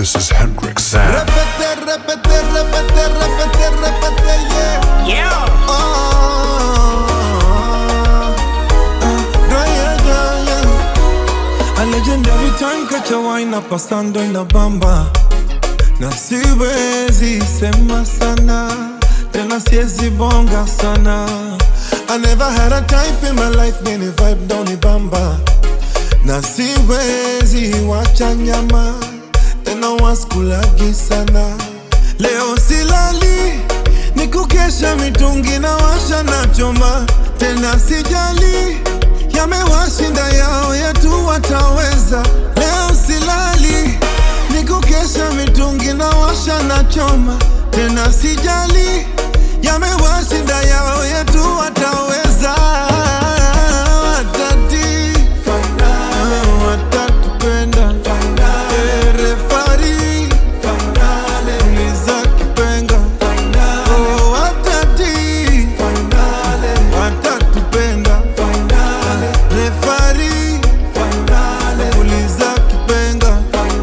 This is Hendrix Sam. Repete, repete, repete, repete, repete, yeah. Yeah. Yeah, yeah. A legendary time catch a wine up pasando in la bamba. Na siwezi sema sana, tena siwezi bonga sana. I never had a type in my life, many vibe down the bamba. Na siwezi wacha nyama, tena waskulagi sana. Leo silali, ni kukesha mitungi na washa na choma. Tena sijali, yamewashinda yao yetu wataweza. Leo silali, ni kukesha mitungi na washa na choma. Tena sijali, yamewashinda yao yetu wataweza. Watati watatupenda refari uliza kipenga. Oh, watati watatupenda refari uliza kipenga.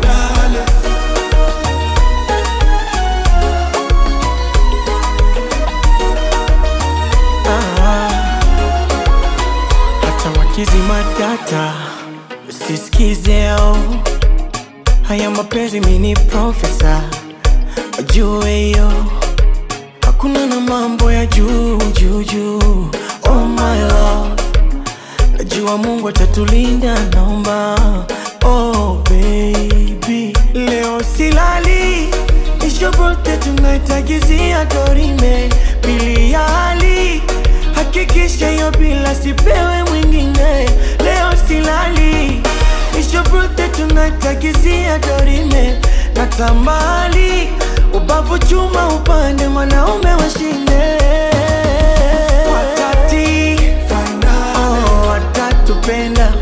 Hata wakizima data usisikizeo. Haya mapenzi mini profesa, wajue yo. Hakuna na mambo ya juu juu juu. Oh my love, najua Mungu atatulinda, naomba. Oh baby, leo silali, it's your birthday tonight, agizia dorime. Pili ya hali, hakikisha yo bila sipewe mwingine. Leo silali, it's your birthday tonight, agizia dorime. Natamali, ubavu chuma upande, mwanaume washinde. Watati, oh watatupenda